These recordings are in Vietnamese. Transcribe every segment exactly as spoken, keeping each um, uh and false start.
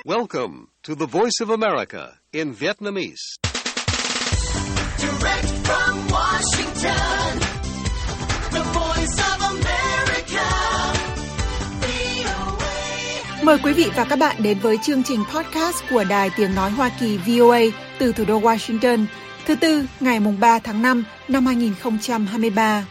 Welcome to the Voice of America in Vietnamese. Direct from Washington, the Voice of America, vê o a. Mời quý vị và các bạn đến với chương trình podcast của Đài Tiếng Nói Hoa Kỳ vê o a từ thủ đô Washington, thứ Tư, ngày ba tháng năm năm hai nghìn không trăm hai mươi ba.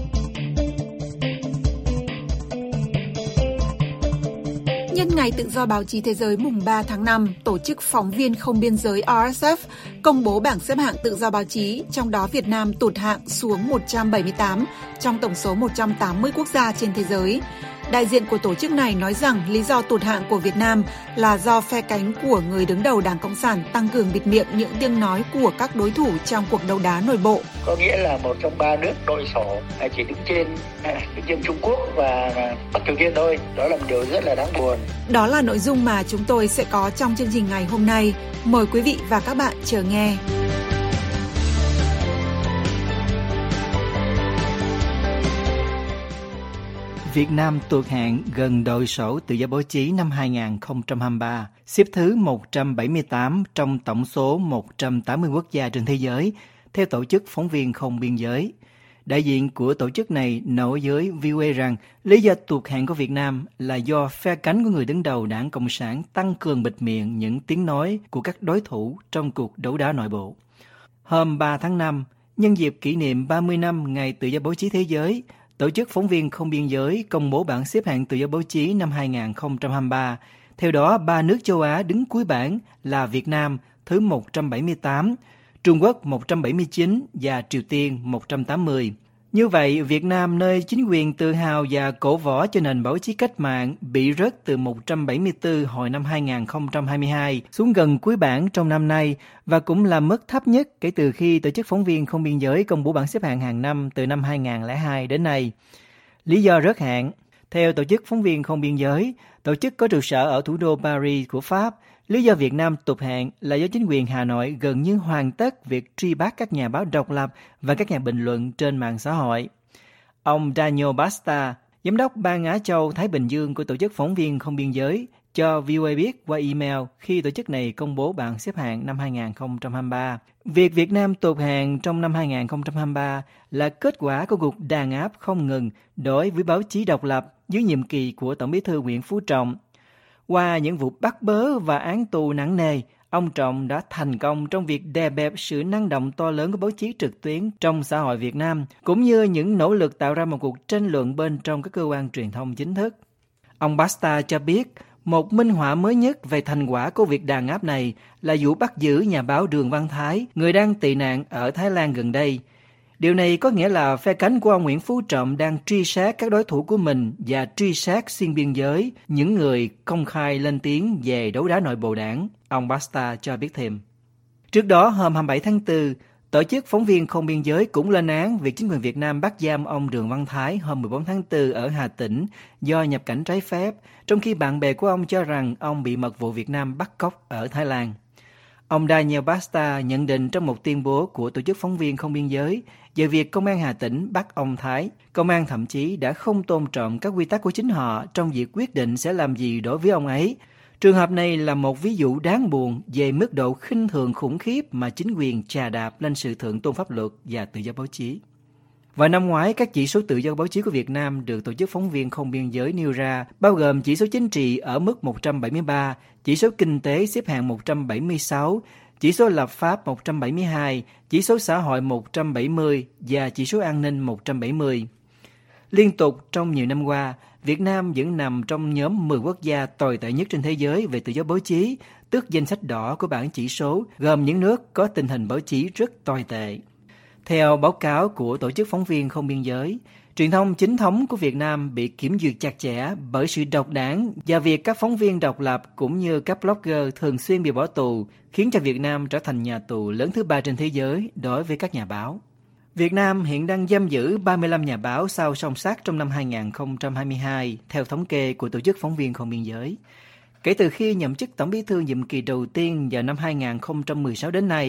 Nhân ngày tự do báo chí thế giới mùng ba tháng năm, Tổ chức Phóng viên Không Biên giới R S F công bố bảng xếp hạng tự do báo chí, trong đó Việt Nam tụt hạng xuống một trăm bảy mươi tám trong tổng số một trăm tám mươi quốc gia trên thế giới. Đại diện của tổ chức này nói rằng lý do tụt hạng của Việt Nam là do phe cánh của người đứng đầu Đảng Cộng sản tăng cường bịt miệng những tiếng nói của các đối thủ trong cuộc đấu đá nội bộ. Có nghĩa là một trong ba nước đội sổ chỉ đứng trên đứng trên Trung Quốc và Bắc Triều Tiên thôi. Đó là một điều rất là đáng buồn. Đó là nội dung mà chúng tôi sẽ có trong chương trình ngày hôm nay. Mời quý vị và các bạn chờ nghe. Việt Nam tụt hạng gần đội sổ tự do báo chí năm hai nghìn không trăm hai mươi ba, xếp thứ một trăm bảy mươi tám trong tổng số một trăm tám mươi quốc gia trên thế giới, theo Tổ chức Phóng viên Không Biên giới. Đại diện của tổ chức này nói với vê o a rằng lý do tụt hạng của Việt Nam là do phe cánh của người đứng đầu Đảng Cộng sản tăng cường bịt miệng những tiếng nói của các đối thủ trong cuộc đấu đá nội bộ. Hôm ba tháng năm, nhân dịp kỷ niệm ba mươi năm Ngày Tự do Báo chí Thế giới, Tổ chức Phóng viên Không Biên giới công bố bảng xếp hạng tự do báo chí năm hai nghìn không trăm hai mươi ba. Theo đó, ba nước châu Á đứng cuối bảng là Việt Nam thứ một trăm bảy mươi tám, Trung Quốc một trăm bảy mươi chín và Triều Tiên một trăm tám mươi. Như vậy, Việt Nam nơi chính quyền tự hào và cổ võ cho nền báo chí cách mạng bị rớt từ một trăm bảy mươi tư hồi năm hai nghìn không trăm hai mươi hai xuống gần cuối bảng trong năm nay và cũng là mức thấp nhất kể từ khi Tổ chức Phóng viên Không Biên giới công bố bảng xếp hạng hàng năm từ năm hai nghìn không trăm lẻ hai đến nay. Lý do rớt hạng. Theo Tổ chức Phóng viên Không Biên giới, tổ chức có trụ sở ở thủ đô Paris của Pháp, lý do Việt Nam tụt hạng là do chính quyền Hà Nội gần như hoàn tất việc truy bắt các nhà báo độc lập và các nhà bình luận trên mạng xã hội. Ông Daniel Basta, Giám đốc Ban Á Châu Thái Bình Dương của Tổ chức Phóng viên Không Biên giới, cho vê o a biết qua email khi tổ chức này công bố bảng xếp hạng năm hai nghìn không trăm hai mươi ba. Việc Việt Nam tụt hạng trong năm hai nghìn không trăm hai mươi ba là kết quả của cuộc đàn áp không ngừng đối với báo chí độc lập dưới nhiệm kỳ của Tổng bí thư Nguyễn Phú Trọng. Qua những vụ bắt bớ và án tù nặng nề, ông Trọng đã thành công trong việc đè bẹp sự năng động to lớn của báo chí trực tuyến trong xã hội Việt Nam, cũng như những nỗ lực tạo ra một cuộc tranh luận bên trong các cơ quan truyền thông chính thức. Ông Basta cho biết, một minh họa mới nhất về thành quả của việc đàn áp này là vụ bắt giữ nhà báo Đường Văn Thái, người đang tị nạn ở Thái Lan gần đây. Điều này có nghĩa là phe cánh của ông Nguyễn Phú Trọng đang truy sát các đối thủ của mình và truy sát xuyên biên giới, những người công khai lên tiếng về đấu đá nội bộ đảng, ông Basta cho biết thêm. Trước đó, hôm hai mươi bảy tháng tư, Tổ chức Phóng viên Không Biên giới cũng lên án việc chính quyền Việt Nam bắt giam ông Đường Văn Thái hôm mười bốn tháng tư ở Hà Tĩnh do nhập cảnh trái phép, trong khi bạn bè của ông cho rằng ông bị mật vụ Việt Nam bắt cóc ở Thái Lan. Ông Daniel Basta nhận định trong một tuyên bố của Tổ chức Phóng viên Không Biên giới về việc Công an Hà Tĩnh bắt ông Thái. Công an thậm chí đã không tôn trọng các quy tắc của chính họ trong việc quyết định sẽ làm gì đối với ông ấy. Trường hợp này là một ví dụ đáng buồn về mức độ khinh thường khủng khiếp mà chính quyền chà đạp lên sự thượng tôn pháp luật và tự do báo chí. Vào năm ngoái, các chỉ số tự do báo chí của Việt Nam được Tổ chức Phóng viên Không Biên giới nêu ra, bao gồm chỉ số chính trị ở mức một trăm bảy mươi ba, chỉ số kinh tế xếp hạng một trăm bảy mươi sáu, chỉ số lập pháp một trăm bảy mươi hai, chỉ số xã hội một trăm bảy mươi và chỉ số an ninh một trăm bảy mươi. Liên tục trong nhiều năm qua, Việt Nam vẫn nằm trong nhóm mười quốc gia tồi tệ nhất trên thế giới về tự do báo chí, tức danh sách đỏ của bảng chỉ số, gồm những nước có tình hình báo chí rất tồi tệ. Theo báo cáo của Tổ chức Phóng viên Không Biên giới, truyền thông chính thống của Việt Nam bị kiểm duyệt chặt chẽ bởi sự độc đảng và việc các phóng viên độc lập cũng như các blogger thường xuyên bị bỏ tù, khiến cho Việt Nam trở thành nhà tù lớn thứ ba trên thế giới đối với các nhà báo. Việt Nam hiện đang giam giữ ba mươi lăm nhà báo sau song sát trong năm hai nghìn không trăm hai mươi hai, theo thống kê của Tổ chức Phóng viên Không Biên giới. Kể từ khi nhậm chức Tổng bí thư nhiệm kỳ đầu tiên vào năm hai nghìn không trăm mười sáu đến nay,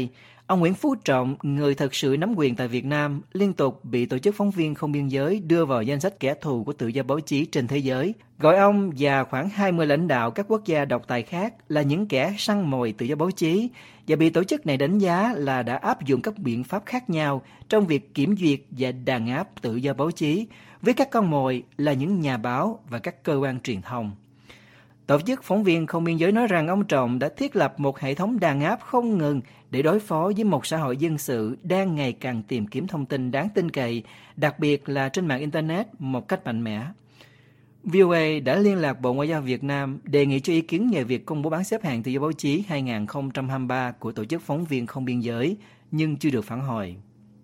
Ông Nguyễn Phú Trọng, người thực sự nắm quyền tại Việt Nam, liên tục bị Tổ chức Phóng viên Không Biên Giới đưa vào danh sách kẻ thù của tự do báo chí trên thế giới, gọi ông và khoảng hai mươi lãnh đạo các quốc gia độc tài khác là những kẻ săn mồi tự do báo chí, và bị tổ chức này đánh giá là đã áp dụng các biện pháp khác nhau trong việc kiểm duyệt và đàn áp tự do báo chí, với các con mồi là những nhà báo và các cơ quan truyền thông. Tổ chức Phóng viên Không Biên Giới nói rằng ông Trọng đã thiết lập một hệ thống đàn áp không ngừng để đối phó với một xã hội dân sự đang ngày càng tìm kiếm thông tin đáng tin cậy, đặc biệt là trên mạng Internet một cách mạnh mẽ. vê o a đã liên lạc Bộ Ngoại giao Việt Nam đề nghị cho ý kiến về việc công bố bảng xếp hạng tự do báo chí hai không hai ba của Tổ chức Phóng viên Không Biên Giới, nhưng chưa được phản hồi.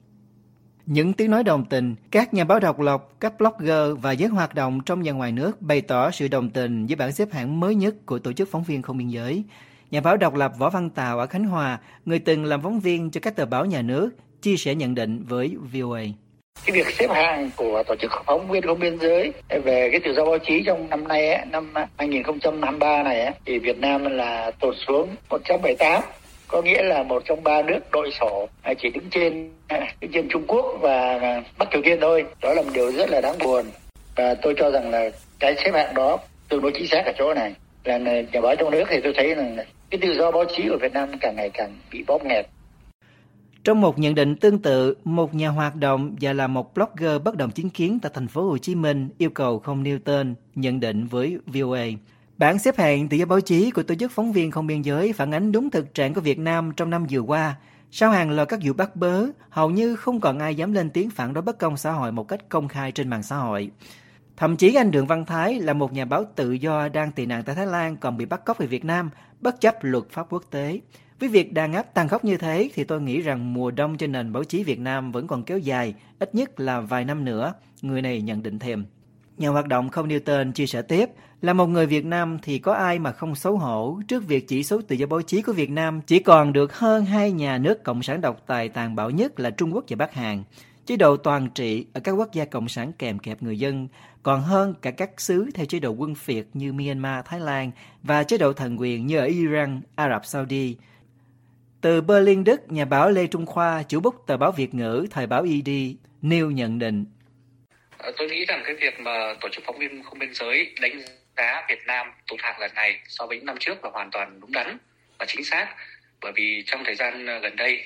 Những tiếng nói đồng tình, các nhà báo độc lập, các blogger và giới hoạt động trong và ngoài nước bày tỏ sự đồng tình với bảng xếp hạng mới nhất của Tổ chức Phóng viên Không Biên Giới. Nhà báo độc lập Võ Văn Tào ở Khánh Hòa, người từng làm phóng viên cho các tờ báo nhà nước, chia sẻ nhận định với vê o a. Cái việc xếp hạng của Tổ chức Phóng viên Không Biên Giới về cái tự do báo chí trong năm nay, ấy, năm hai không hai ba này, ấy, thì Việt Nam là tụt xuống một trăm bảy mươi tám. Có nghĩa là một trong ba nước đội sổ chỉ đứng trên đứng trên Trung Quốc và Bắc Triều Tiên thôi. Đó là một điều rất là đáng buồn. Và tôi cho rằng là cái xếp hạng đó tương đối chính xác ở chỗ này. Là nhà báo trong nước thì tôi thấy là cái tự do báo chí của Việt Nam càng ngày càng bị bóp nghẹt. Trong một nhận định tương tự, một nhà hoạt động và là một blogger bất đồng chính kiến tại thành phố Hồ Chí Minh yêu cầu không nêu tên nhận định với vê o a. Bảng xếp hạng tự do báo chí của Tổ chức Phóng viên Không Biên Giới phản ánh đúng thực trạng của Việt Nam trong năm vừa qua. Sau hàng loạt các vụ bắt bớ, hầu như không còn ai dám lên tiếng phản đối bất công xã hội một cách công khai trên mạng xã hội. Thậm chí anh Đường Văn Thái là một nhà báo tự do đang tị nạn tại Thái Lan còn bị bắt cóc về Việt Nam, bất chấp luật pháp quốc tế. Với việc đàn áp tàn khốc như thế thì tôi nghĩ rằng mùa đông trên nền báo chí Việt Nam vẫn còn kéo dài, ít nhất là vài năm nữa, người này nhận định thêm. Nhà hoạt động không nêu tên chia sẻ tiếp, là một người Việt Nam thì có ai mà không xấu hổ trước việc chỉ số tự do báo chí của Việt Nam chỉ còn được hơn hai nhà nước cộng sản độc tài tàn bạo nhất là Trung Quốc và Bắc Hàn. Chế độ toàn trị ở các quốc gia cộng sản kèm kẹp người dân còn hơn cả các xứ theo chế độ quân phiệt như Myanmar, Thái Lan và chế độ thần quyền như ở Iran, Ả Rập Saudi. Từ Berlin, Đức, nhà báo Lê Trung Khoa, chủ bút tờ báo Việt ngữ, thời báo i đê, nêu nhận định. Tôi nghĩ rằng cái việc mà Tổ chức Phóng viên Không Biên Giới đánh giá Việt Nam tụt hạng lần này so với những năm trước là hoàn toàn đúng đắn và chính xác. Bởi vì trong thời gian gần đây,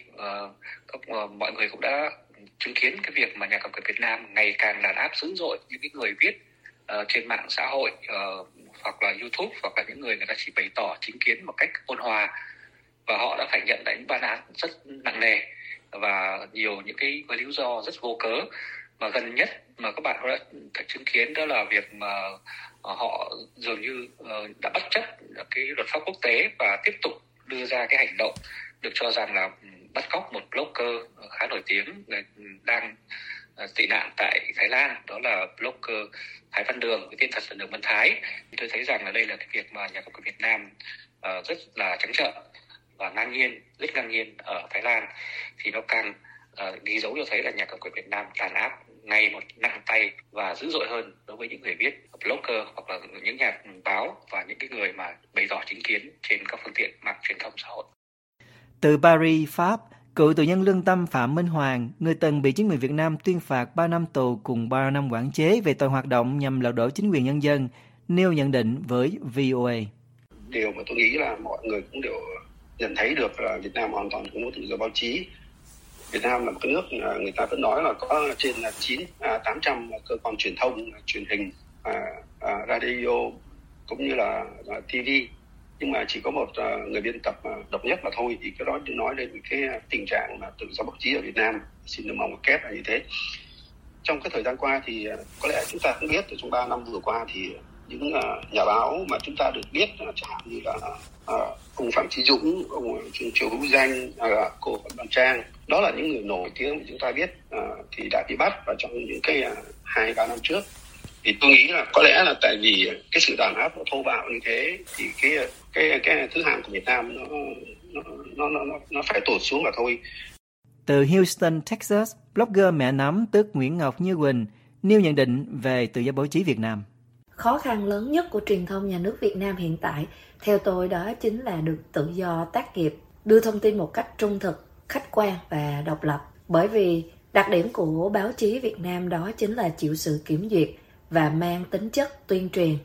uh, mọi người cũng đã chứng kiến cái việc mà nhà cầm quyền Việt Nam ngày càng đàn áp dữ dội những cái người viết uh, trên mạng xã hội uh, hoặc là YouTube, hoặc là những người người ta chỉ bày tỏ chính kiến một cách ôn hòa, và họ đã phải nhận lại những bản án rất nặng nề và nhiều những cái với lý do rất vô cớ. Mà gần nhất mà các bạn đã phải chứng kiến đó là việc mà họ dường như đã bất chấp cái luật pháp quốc tế và tiếp tục đưa ra cái hành động được cho rằng là bắt cóc một blogger khá nổi tiếng đang tị nạn tại Thái Lan, đó là blogger Thái Văn Đường, cái tên thật là Đường Văn Thái. Tôi thấy rằng là đây là cái việc mà nhà cầm quyền Việt Nam rất là trắng trợn và ngang nhiên, rất ngang nhiên ở Thái Lan, thì nó càng uh, ghi dấu cho thấy là nhà cầm quyền Việt Nam đàn áp ngày một nặng tay và dữ dội hơn đối với những người viết, blogger hoặc là những nhà báo và những cái người mà bày tỏ chính kiến trên các phương tiện mạng truyền thông xã hội. Từ Paris, Pháp, cựu tù nhân lương tâm Phạm Minh Hoàng, người từng bị chính quyền Việt Nam tuyên phạt ba năm tù cùng ba năm quản chế về tội hoạt động nhằm lật đổ chính quyền nhân dân, nêu nhận định với vê o a. Điều mà tôi nghĩ là mọi người cũng đều nhận thấy được là Việt Nam hoàn toàn không có tự do báo chí. Việt Nam là một cái nước người ta vẫn nói là có trên chín tám trăm cơ quan truyền thông, truyền hình, radio cũng như là ti vi, nhưng mà chỉ có một người biên tập độc nhất mà thôi, thì cái đó nói lên cái tình trạng mà tự do báo chí ở Việt Nam xin được mong một kép là như thế. Trong cái thời gian qua thì có lẽ chúng ta cũng biết, trong ba năm vừa qua thì những nhà báo mà chúng ta được biết chẳng hạn như là uh, ông Phạm Chí Dũng, ông Triệu Hữu Danh, uh, cô Phạm Văn Trang, đó là những người nổi tiếng mà chúng ta biết uh, thì đã bị bắt vào trong những cái uh, hai ba năm trước. Thì tôi nghĩ là có lẽ là tại vì cái sự đàn áp nó thô bạo như thế thì cái cái cái thứ hạng của Việt Nam nó nó nó nó nó phải tụt xuống mà thôi. Từ Houston, Texas, blogger mẹ nắm tức Nguyễn Ngọc Như Quỳnh nêu nhận định về tự do báo chí Việt Nam. Khó khăn lớn nhất của truyền thông nhà nước Việt Nam hiện tại, theo tôi, đó chính là được tự do tác nghiệp, đưa thông tin một cách trung thực, khách quan và độc lập. Bởi vì đặc điểm của báo chí Việt Nam đó chính là chịu sự kiểm duyệt và mang tính chất tuyên truyền.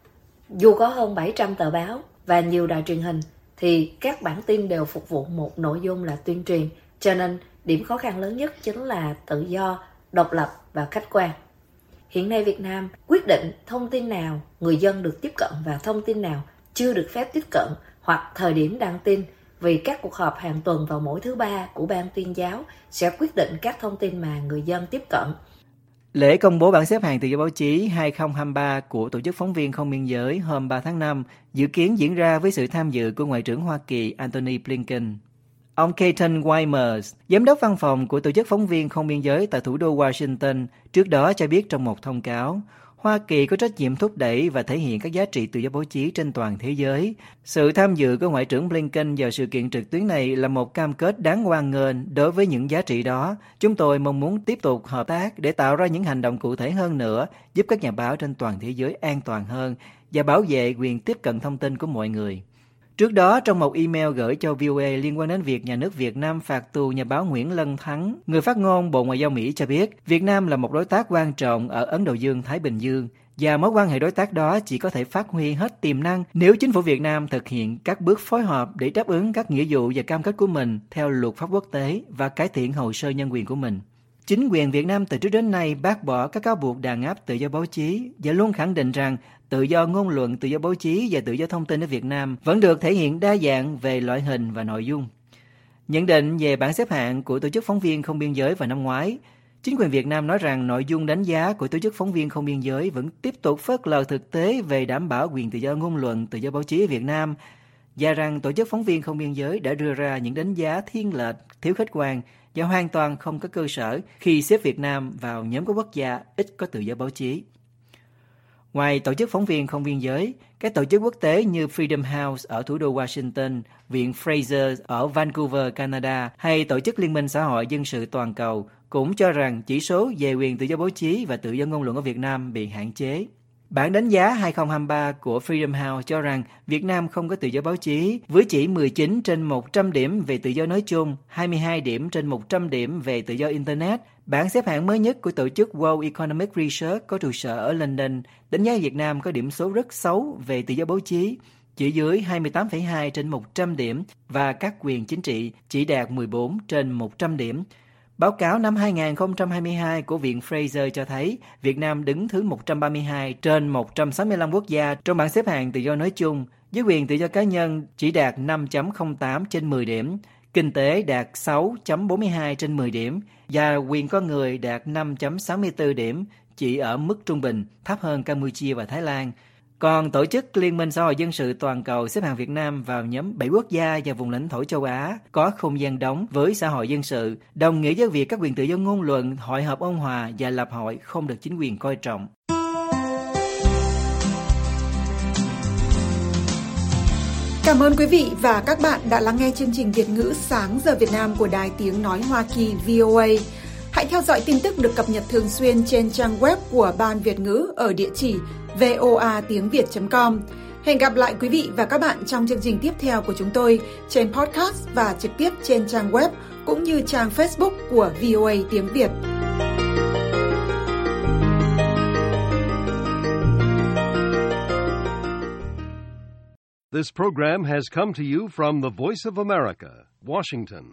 Dù có hơn bảy trăm tờ báo và nhiều đài truyền hình, thì các bản tin đều phục vụ một nội dung là tuyên truyền. Cho nên điểm khó khăn lớn nhất chính là tự do, độc lập và khách quan. Hiện nay Việt Nam quyết định thông tin nào người dân được tiếp cận và thông tin nào chưa được phép tiếp cận, hoặc thời điểm đăng tin, vì các cuộc họp hàng tuần vào mỗi thứ ba của Ban Tuyên giáo sẽ quyết định các thông tin mà người dân tiếp cận. Lễ công bố bảng xếp hạng tự do báo chí hai không hai ba của Tổ chức Phóng viên Không biên giới hôm ba tháng năm dự kiến diễn ra với sự tham dự của Ngoại trưởng Hoa Kỳ Antony Blinken. Ông Keaton Weimers, giám đốc văn phòng của Tổ chức Phóng viên Không biên giới tại thủ đô Washington, trước đó cho biết trong một thông cáo, Hoa Kỳ có trách nhiệm thúc đẩy và thể hiện các giá trị tự do báo chí trên toàn thế giới. Sự tham dự của Ngoại trưởng Blinken vào sự kiện trực tuyến này là một cam kết đáng hoan nghênh đối với những giá trị đó. Chúng tôi mong muốn tiếp tục hợp tác để tạo ra những hành động cụ thể hơn nữa, giúp các nhà báo trên toàn thế giới an toàn hơn và bảo vệ quyền tiếp cận thông tin của mọi người. Trước đó, trong một email gửi cho vê o a liên quan đến việc nhà nước Việt Nam phạt tù nhà báo Nguyễn Lân Thắng, người phát ngôn Bộ Ngoại giao Mỹ cho biết Việt Nam là một đối tác quan trọng ở Ấn Độ Dương-Thái Bình Dương và mối quan hệ đối tác đó chỉ có thể phát huy hết tiềm năng nếu chính phủ Việt Nam thực hiện các bước phối hợp để đáp ứng các nghĩa vụ và cam kết của mình theo luật pháp quốc tế và cải thiện hồ sơ nhân quyền của mình. Chính quyền Việt Nam từ trước đến nay bác bỏ các cáo buộc đàn áp tự do báo chí và luôn khẳng định rằng tự do ngôn luận, tự do báo chí và tự do thông tin ở Việt Nam vẫn được thể hiện đa dạng về loại hình và nội dung. Nhận định về bảng xếp hạng của Tổ chức Phóng viên Không biên giới vào năm ngoái, chính quyền Việt Nam nói rằng nội dung đánh giá của Tổ chức Phóng viên Không biên giới vẫn tiếp tục phớt lờ thực tế về đảm bảo quyền tự do ngôn luận, tự do báo chí ở Việt Nam, và rằng Tổ chức Phóng viên Không biên giới đã đưa ra những đánh giá thiên lệch, thiếu khách quan và hoàn toàn không có cơ sở khi xếp Việt Nam vào nhóm các quốc gia ít có tự do báo chí. Ngoài Tổ chức Phóng viên Không biên giới, các tổ chức quốc tế như Freedom House ở thủ đô Washington, Viện Fraser ở Vancouver, Canada hay Tổ chức Liên minh Xã hội Dân sự Toàn cầu cũng cho rằng chỉ số về quyền tự do báo chí và tự do ngôn luận ở Việt Nam bị hạn chế. Bản đánh giá hai không hai ba của Freedom House cho rằng Việt Nam không có tự do báo chí, với chỉ mười chín trên một trăm điểm về tự do nói chung, hai mươi hai điểm trên một trăm điểm về tự do Internet. Bảng xếp hạng mới nhất của tổ chức World Economic Research có trụ sở ở London đánh giá Việt Nam có điểm số rất xấu về tự do báo chí, chỉ dưới hai mươi tám phẩy hai trên một trăm điểm và các quyền chính trị chỉ đạt mười bốn trên một trăm điểm. Báo cáo năm hai không hai hai của Viện Fraser cho thấy Việt Nam đứng thứ một trăm ba mươi hai trên một trăm sáu mươi lăm quốc gia trong bảng xếp hạng tự do nói chung, với quyền tự do cá nhân chỉ đạt năm chấm không tám trên mười điểm, kinh tế đạt sáu chấm bốn mươi hai trên mười điểm và quyền con người đạt năm chấm sáu mươi tư điểm, chỉ ở mức trung bình, thấp hơn Campuchia và Thái Lan. Còn Tổ chức Liên minh Xã hội Dân sự Toàn cầu xếp hạng Việt Nam vào nhóm bảy quốc gia và vùng lãnh thổ châu Á có không gian đóng với xã hội dân sự, đồng nghĩa với việc các quyền tự do ngôn luận, hội họp ôn hòa và lập hội không được chính quyền coi trọng. Cảm ơn quý vị và các bạn đã lắng nghe chương trình Việt ngữ Sáng giờ Việt Nam của Đài Tiếng Nói Hoa Kỳ vê o a. Hãy theo dõi tin tức được cập nhật thường xuyên trên trang web của Ban Việt ngữ ở địa chỉ voa tiếng việt chấm com. Hẹn gặp lại quý vị và các bạn trong chương trình tiếp theo của chúng tôi trên podcast và trực tiếp trên trang web cũng như trang Facebook của vê o a Tiếng Việt. This program has come to you from the Voice of America, Washington.